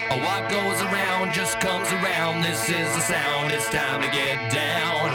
Oh, what goes around just comes around. This is the sound, it's time to get down.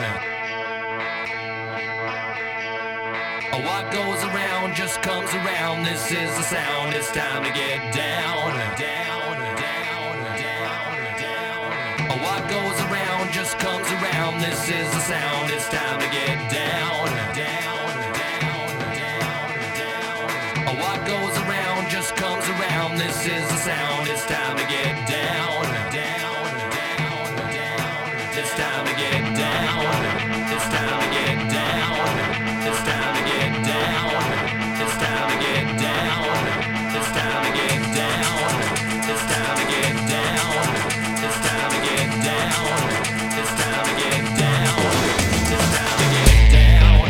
Oh, what goes around just comes around. This is the sound, it's time to get down. Down, down, down, down. Oh, what goes around just comes around. This is the sound, it's time to get down. Down, down, down, down. Oh, what goes around just comes around. This is the sound, it's time to get down. Down, down, down. It's time to get down. It's time to get down. It's time to get down. It's time to get down. It's time to get down. It's time to get down. It's time to get down. It's time to get down. It's time to get down.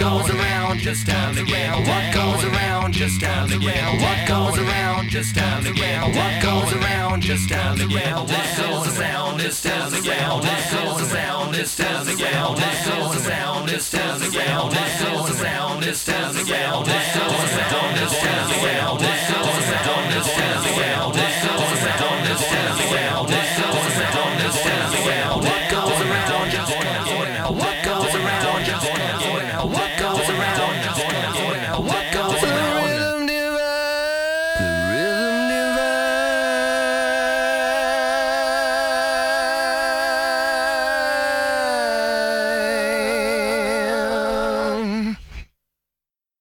goes around, just time to get down. What goes around, just time to get down. What goes around, just time to get down. What goes around, just time to get down. This is the sound, it's time to get down. This is the sound, it's time to get down. This is the sound, it's time to get down. This is the sound, it's time to get down. This is the sound.